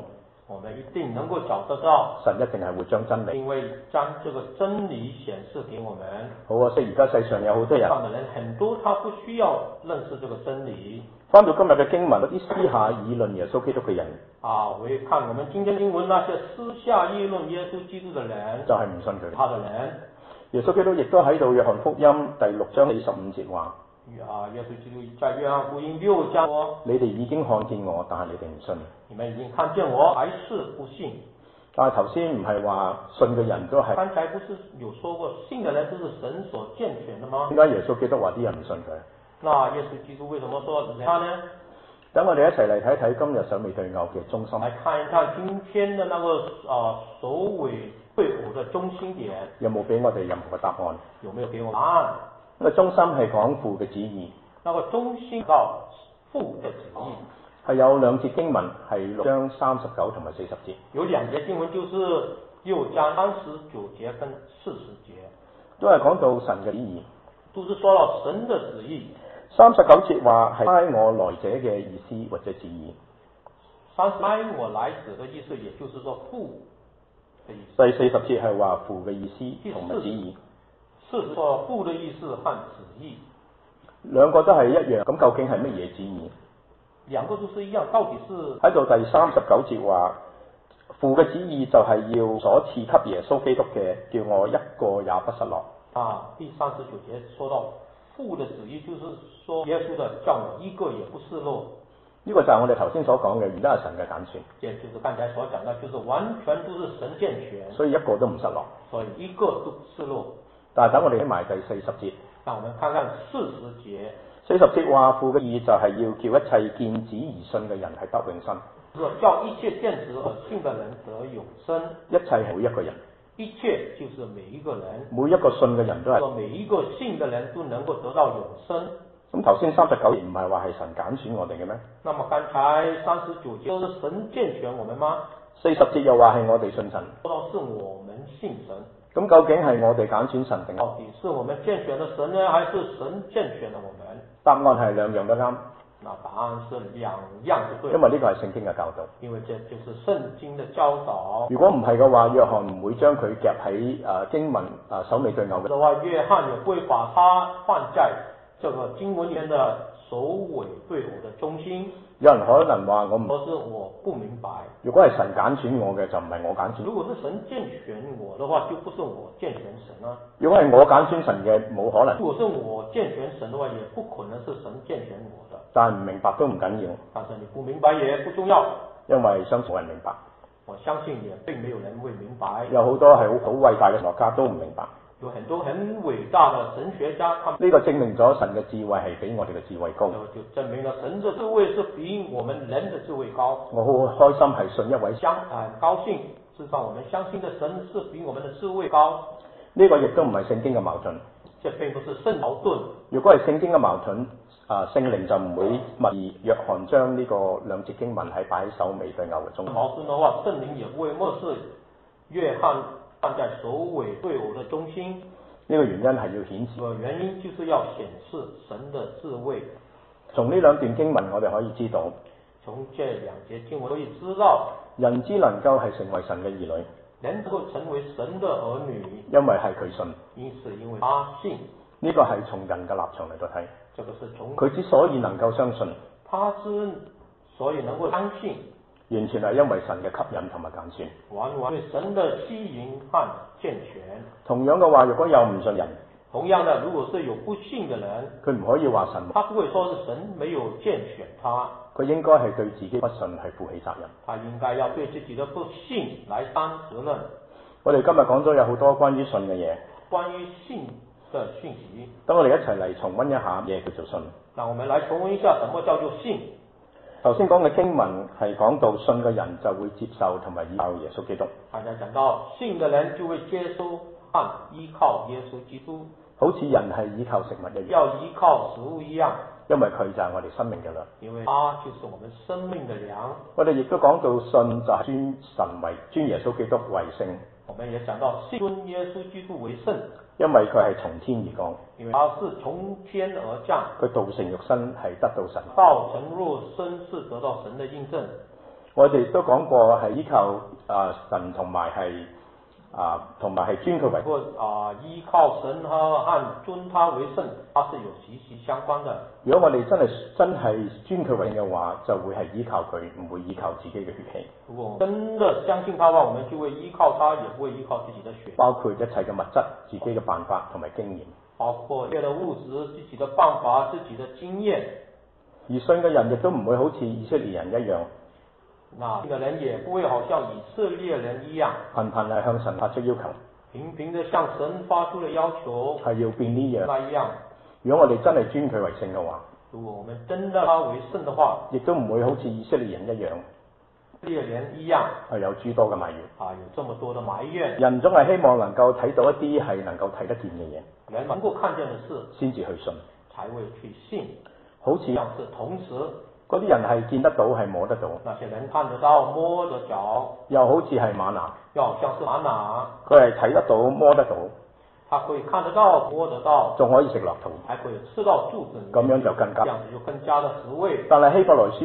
我們一定能夠找得到， 神一定係會將真理， 因為將這個真理顯示給我們。 好可惜而家世上有好多人， 上的人很多，他不需要認識這個真理。 翻到今日嘅經文，嗰啲私下議論耶穌基督嘅人， 我一看我們今天經文那些私下議論耶穌基督的人， 就係唔信佢。 他的人， 耶穌基督亦都喺度約翰福音第6章45節話， 耶穌基督在約翰福音6章說， 你哋已經看見我，但係你哋唔信。 你們已經看見我，還是不信。 但係頭先唔係話信嘅人都係， 剛才不是有說過信嘅人都是神所揀選的嗎？ 點解耶穌基督話啲人唔信佢？ 那耶穌基督為什麼說他呢？ 等我哋一齊嚟睇睇今日首尾對偶嘅中心。 來看一看今天的那個首尾對偶的中心點。 有冇俾我哋任何嘅答案？ 有沒有給我答案？ 那個中心係講父嘅旨意。 那個中心到父嘅旨意。 係有2節經文，係6章39同埋40節。 有2節經文，就是6章39節跟40節， 都係講到神嘅旨意。 都是說到神的旨意。 39節話係差我來者嘅意思或者旨意。 差我來者的意思，也就是說父的意思。 第40節係話父嘅意思同埋旨意。 是說父的意思和旨意。 兩個都係一樣，咁究竟係乜嘢旨意？ 兩個都是一樣，到底是喺度第39節話父嘅旨意就係要所賜給耶穌基督嘅，叫我一個也不失落。 第39節說到父的旨意，就是說耶穌的叫我一個也不失落。 呢個就係我哋頭先所講嘅，而家係神嘅揀選。 也就是剛才所講的，就是完全都是神揀選， 所以一個都唔失落。 所以一個都不失落。 但係等我哋睇埋第40節。 讓我們看看40節。 40節話父嘅意就係要叫一切見子而信嘅人係得永生。 叫一切見子而信的人得永生。 一切係每一個人。 一切就是每一個人。 每一個信嘅人都係。 每一個信嘅人都能夠得到永生。 咁頭先39節唔係話係神揀選我哋嘅咩？ 那麼剛才39節都是神揀選我們嗎 ？40節又話係我哋信神。 說到是我們信神。 咁究竟係我哋揀選神定？ 到底是我們揀選的神呢，還是神揀選了我們？ 答案係兩樣都啱。 那答案是兩樣都對。 因為呢個係聖經嘅教導。 因為這就是聖經的教導。 如果唔係嘅話，約翰唔會將佢夾喺經文首尾對偶嘅。 的話，約翰也不會把它放在這個經文裏面的首尾對偶的中心。 有人可能話我不明白。 如果係神揀選我嘅，就唔係我揀選。 如果是神揀選我的話，就不是我揀選神啦。 如果係我揀選神嘅，冇可能。 如果是我揀選神的話，也不可能是神揀選我的。 但係唔明白都唔緊要。 但是你不明白也不重要， 因為相信冇人明白。 我相信也並沒有人會明白。 有好多係好偉大嘅神學家都唔明白。 有很多很偉大的神學家， 呢個證明咗神嘅智慧係比我哋嘅智慧高。 就證明了神嘅智慧是比我們人的智慧高。 我好開心係信一位高興，至少我們相信的神是比我們的智慧高。 呢個亦都唔係聖經嘅矛盾。 這並不是聖矛盾。如果係聖經嘅矛盾，聖靈就唔會默示約翰將呢個2節經文係擺喺首尾對偶嘅中心。 矛盾的話，聖靈也不會默示約翰放在首尾對偶的中心。 呢個原因係要顯示。 原因就是要顯示神的智慧。 從呢兩段經文，我哋可以知道。 從這2節經文可以知道， 人之能夠係成為神嘅兒女。 人能夠成為神的兒女， 因為係佢信。 因為他信。 呢個係從人嘅立場嚟到睇。 這個是從佢之所以能夠相信， 他之所以能夠相信， 完全係因為神嘅吸引同埋揀選。 完全對神的吸引和揀選。 同樣嘅話，如果有唔信人， 同樣的，如果是有不信嘅人， 佢唔可以話神， 他不會說是神沒有揀選他， 佢應該係對自己不信係負起責任。 他應該要對自己的不信來擔責任。 我哋今日講咗有好多關於信嘅嘢， 關於信的訊息。 等我哋一齊嚟重溫一下嘢叫做信。 讓我們來重溫一下什麼叫做信。 頭先講嘅經文係講到信嘅人就會接受同埋依靠耶穌基督。 大家講到信嘅人就會接收和依靠耶穌基督， 好似人係依靠食物一樣， 要依靠食物一樣， 因為佢就係我哋生命嘅糧。 因為它就是我們生命的糧。 我哋亦都講到信就係尊耶穌基督為聖。 我們也講到尊耶穌基督為聖， 因為佢係從天而降， 因為他是從天而降， 佢道成肉身係得到神， 道成肉身是得到神的印證。 我哋都講過係依靠神同埋係尊佢為依靠神和尊他為聖，它是有息息相關的。 如果我哋真係尊佢為聖嘅話，就會係依靠佢，唔會依靠自己嘅血氣。 如果真的相信他嘅話，我們就會依靠他，也不會依靠自己的血。 包括一切嘅物質、自己嘅辦法同埋經驗。 包括一切的物質、自己的辦法、自己的經驗。 而信嘅人亦都唔會好似以色列人一樣。 那信嘅人也不會好像以色列人一樣， 頻頻係向神發出要求。 頻頻地向神發出了要求， 係要變呢樣那樣。 如果我哋真係尊佢為聖嘅話， 如果我們真的他為聖的話， 亦都唔會好似以色列人一樣， 以色列人一樣係有諸多嘅埋怨。 有這麼多的埋怨。 人總係希望能夠睇到一啲係能夠睇得見嘅嘢， 人能夠看見的事， 先至去信， 才會去信。 好似像是同時， 嗰啲人係見得到，係摸得到。 那些人看得到、摸得着， 又好似係嗎哪， 又好像是嗎哪， 佢係睇得到、摸得到， 他可以看得到、摸得到， 仲可以食落肚， 還可以吃到肚子裡面。 咁樣就更加， 這樣子就更加的實惠。 但係希伯來書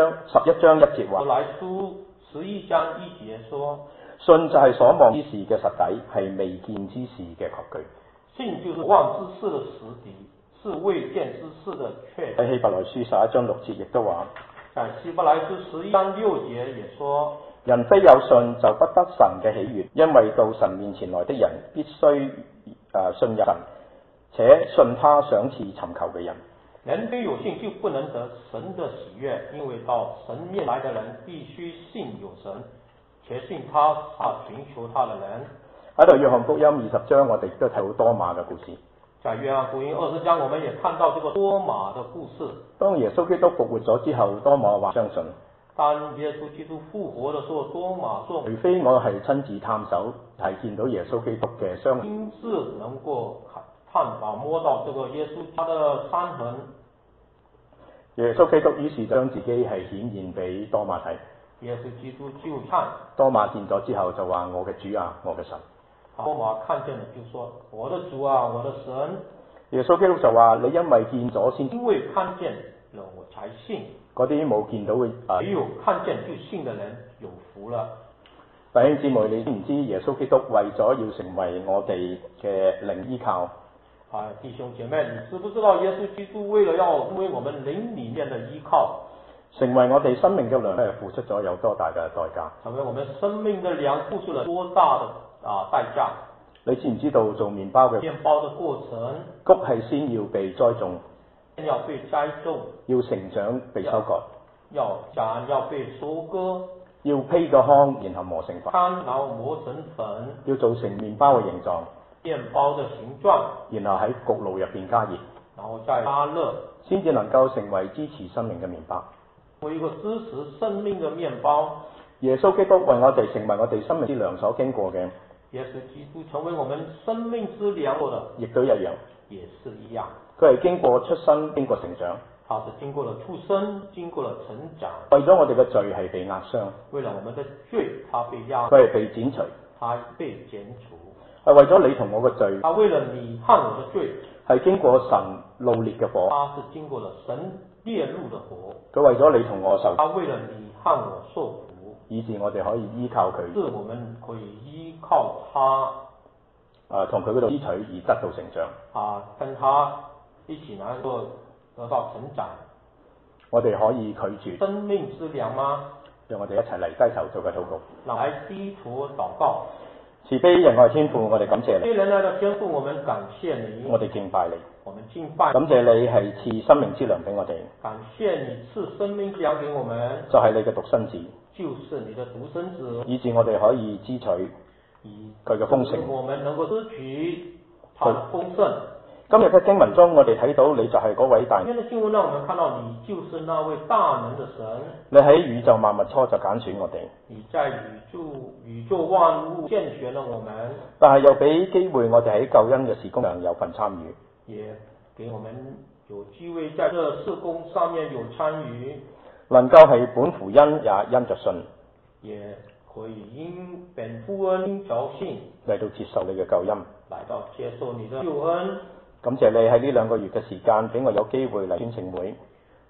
11章1節話， 希伯來書11章1節說， 信就係所望之事嘅實底，係未見之事嘅確據。 信就是望之事的實底，是未見之事的確據。 喺希伯來書11章6節亦都話， 在希伯來書11章6節也說， 人非有信就不得神嘅喜悅，因為到神面前來的人必須信任神，且信他賞賜尋求嘅人。 人非有信就不能得神的喜悅，因為到神面來的人必須信有神，且信他尋求他的人。 喺度約翰福音20章，我哋都睇到多馬嘅故事。 在約翰福音20章，我們也看到這個多馬的故事。 當耶穌基督復活咗之後，多馬話相信。 當耶穌基督復活的時候，多馬說： 除非我係親自探手，係見到耶穌基督嘅傷痕， 親自能夠探訪摸到這個耶穌他的傷痕。 耶穌基督於是將自己係顯現俾多馬睇。 耶穌基督就看多馬見咗之後就話：我嘅主啊，我嘅神。 多馬看見了就說：我的主啊，我的神。 耶穌基督就話：你因為見咗先， 因為看見了我才信。 嗰啲冇見到嘅沒有看見就信的人有福了。 弟兄姊妹，你知唔知耶穌基督為咗要成為我哋嘅靈依靠？ 弟兄姐妹，你知不知道耶穌基督為了要成為我們靈裏面的依靠， 成為我哋生命嘅糧，付出咗有多大嘅代價？ 成為我們生命的糧，付出了多大的代價？ 你知唔知道做麵包嘅麵包的過程， 穀係先要被栽種， 要被栽種， 要成長被收割， 要被收割， 要披個糠，然後磨成粉， 然後磨成粉， 要做成麵包嘅形狀， 麵包的形狀， 然後喺焗爐入邊加熱， 然後再加熱， 先至能夠成為支持生命嘅麵包。 為一個支持生命嘅麵包， 耶穌基督為我哋成為我哋生命之糧所經過嘅， 耶穌基督成為我們生命之糧的， 亦都一樣， 也是一樣。 佢係經過出生，經過成長， 他是經過了出生，經過了成長， 為咗我哋嘅罪係被壓傷， 為了我們的罪，他被壓， 佢係被剪除， 他被剪除， 係為咗你同我嘅罪， 他為了你和我的罪， 係經過神怒烈嘅火， 他是經過了神烈怒的火， 佢為咗你同我受， 他為了你和我受苦， 以致我哋可以依靠佢， 是我們可以依靠他， 同佢嗰度支取而得到成長， 跟他一起能夠得到成長。 我哋可以拒絕生命之糧嗎？ 讓我哋一齊嚟低頭做個禱告。 來低頭禱告。 慈悲仁愛天父，我哋感謝你。 對人來的天父，我們感謝你。 我哋敬拜你。 我們敬拜。 感謝你係賜生命之糧俾我哋。 感謝你賜生命之糧給我們。 就係你嘅獨生子。 就是你的獨生子。 以致我哋可以支取佢嘅豐盛。 我們能夠支取他的豐盛。 今日嘅經文中，我哋睇到你就係嗰位大。 今日嘅經文讓我們看到你就是那位大能的神。 你喺宇宙萬物初就揀選我哋。 你在宇宙萬物揀選了我們。 但係又俾機會我哋喺救恩嘅事工上有份參與。 也給我們有機會在這事工上面有參與。 能夠係本乎恩也因着信。 也可以因本乎恩因着信嚟到接受你嘅救恩。 來到接受你的救恩。 感謝你喺呢2個月嘅時間，俾我有機會嚟宣聖會。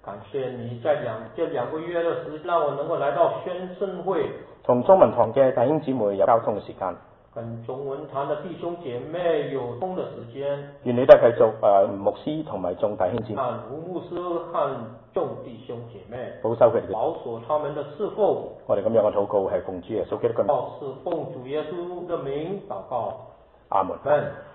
感謝你在這兩個月的時間，讓我能夠來到宣聖會， 同中文堂嘅弟兄姊妹有交通嘅時間， 跟中文堂的弟兄姐妹有通嘅時間。 願你都係繼續牧師同埋眾弟兄姊妹， 吳牧師和眾弟兄姐妹， 保守佢哋， 保守他們的侍奉。 我哋咁樣嘅禱告係奉主耶穌基督嘅名， 是奉主耶穌的名禱告。 阿門。